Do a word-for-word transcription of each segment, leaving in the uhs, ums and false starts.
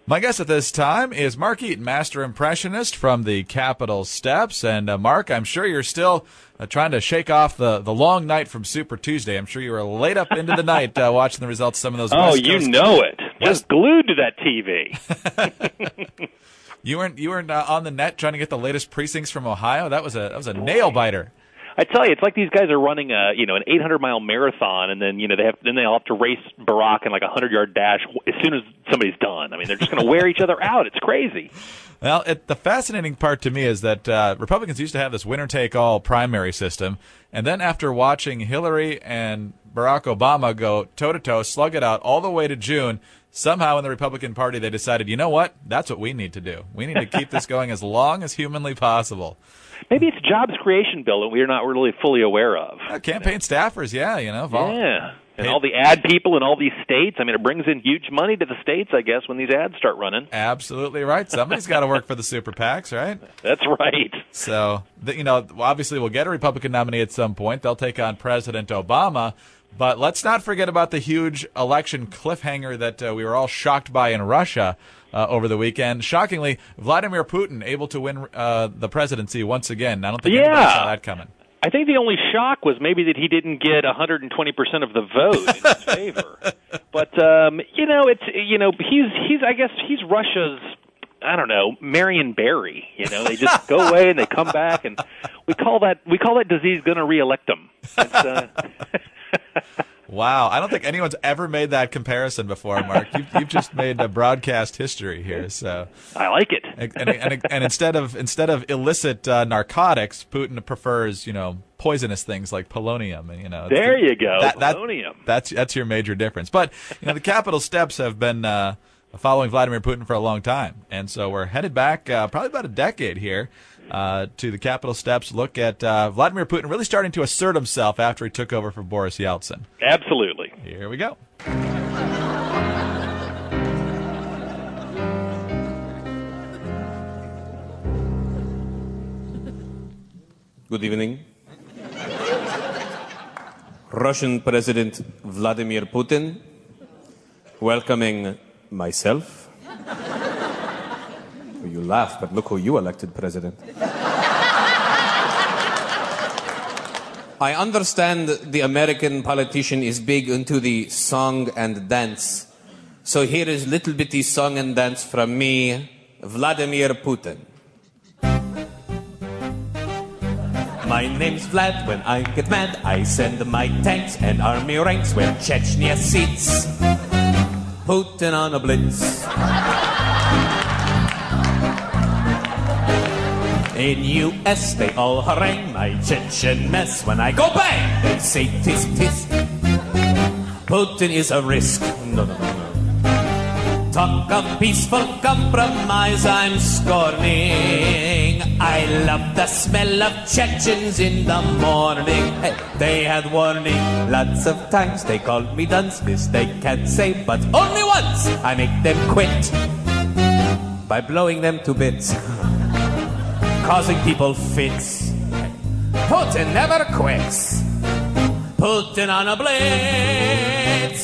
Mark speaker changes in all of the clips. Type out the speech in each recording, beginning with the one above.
Speaker 1: My guest at this time is Mark Eaton, master impressionist from the Capitol Steps. And uh, Mark, I'm sure you're still uh, trying to shake off the, the long night from Super Tuesday. I'm sure you were late up into the night uh, watching the results of some of those.
Speaker 2: Oh,
Speaker 1: West
Speaker 2: you
Speaker 1: Coast
Speaker 2: know it.
Speaker 1: West-
Speaker 2: Just glued to that T V.
Speaker 1: You weren't you weren't uh, on the net trying to get the latest precincts from Ohio. That was a that was a nail biter.
Speaker 2: I tell you, it's like these guys are running a you know an eight hundred mile marathon, and then you know they have then they'll have to race Barack in like a hundred yard dash as soon as somebody's done. I mean, they're just going to wear each other out. It's crazy.
Speaker 1: Well, it, the fascinating part to me is that uh, Republicans used to have this winner-take-all primary system, and then after watching Hillary and Barack Obama go toe-to-toe, slug it out all the way to June, somehow in the Republican Party they decided, you know what, that's what we need to do. We need to keep this going as long as humanly possible.
Speaker 2: Maybe it's a jobs creation bill that we're not really fully aware of.
Speaker 1: Uh, campaign staffers, yeah, you know. Vol-
Speaker 2: yeah. And all the ad people in all these states. I mean, it brings in huge money to the states, I guess, when these ads start running.
Speaker 1: Absolutely right. Somebody's got to work for the super PACs, right?
Speaker 2: That's right.
Speaker 1: So, the, you know, obviously we'll get a Republican nominee at some point. They'll take on President Obama. But let's not forget about the huge election cliffhanger that uh, we were all shocked by in Russia uh, over the weekend. Shockingly, Vladimir Putin able to win uh, the presidency once again. I don't think
Speaker 2: yeah.
Speaker 1: anybody saw that coming.
Speaker 2: I think the only shock was maybe that he didn't get one hundred twenty percent of the vote in his favor. But um, you know, it's you know, he's he's I guess he's Russia's I don't know, Marion Barry. You know, they just go away and they come back, and we call that we call that disease going to reelect them. It's, uh,
Speaker 1: Wow, I don't think anyone's ever made that comparison before, Mark. You've, you've just made a broadcast history here. So
Speaker 2: I like it.
Speaker 1: And, and, and, and instead of instead of illicit uh, narcotics, Putin prefers you know poisonous things like polonium. And you know
Speaker 2: there you go,
Speaker 1: that, that,
Speaker 2: polonium.
Speaker 1: That's that's your major difference. But you know the Capitol Steps have been uh, following Vladimir Putin for a long time, and so we're headed back uh, probably about a decade here. Uh, to the Capitol Steps, look at uh, Vladimir Putin really starting to assert himself after he took over for Boris Yeltsin.
Speaker 2: Absolutely.
Speaker 1: Here we go.
Speaker 3: Good evening. Russian President Vladimir Putin welcoming myself. You laugh, but look who you elected president. I understand the American politician is big into the song and dance. So here is little bitty song and dance from me, Vladimir Putin. My name's Vlad. When I get mad, I send my tanks and army ranks where Chechnya sits. Putin on a blitz. In U S they all harangue my Chechen mess. When I go bang, they say tisk tisk. Putin is a risk. No, no, no, no. Talk of peaceful compromise I'm scorning. I love the smell of Chechens in the morning. Hey, they had warning. Lots of times they called me dunce. This they can't say, but only once I make them quit by blowing them to bits. Causing people fits. Putin never quits. Putin on a blitz.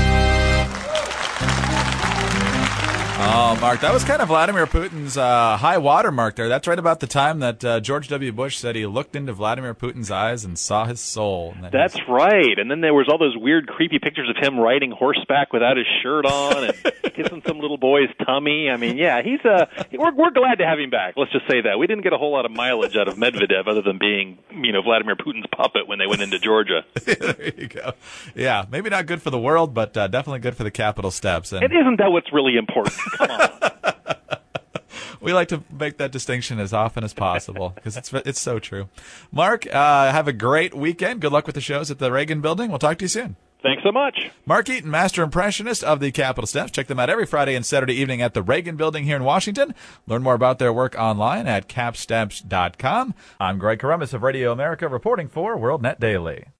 Speaker 1: Oh, Mark, that was kind of Vladimir Putin's uh, high water mark there. That's right about the time that uh, George W. Bush said he looked into Vladimir Putin's eyes and saw his soul.
Speaker 2: That That's was... right. And then there was all those weird, creepy pictures of him riding horseback without his shirt on and kissing some little boy's tummy. I mean, yeah, he's uh, we're we're glad to have him back. Let's just say that. We didn't get a whole lot of mileage out of Medvedev other than being, you know, Vladimir Putin's puppet when they went into Georgia.
Speaker 1: There you go. Yeah, maybe not good for the world, but uh, definitely good for the Capitol Steps. And...
Speaker 2: And isn't that what's really important? Come on.
Speaker 1: We like to make that distinction as often as possible because it's it's so true. Mark, uh, have a great weekend. Good luck with the shows at the Reagan Building. We'll talk to you soon.
Speaker 2: Thanks so much.
Speaker 1: Mark Eaton, master impressionist of the Capitol Steps. Check them out every Friday and Saturday evening at the Reagan Building here in Washington. Learn more about their work online at cap steps dot com. I'm Greg Corombos of Radio America reporting for WorldNet Daily.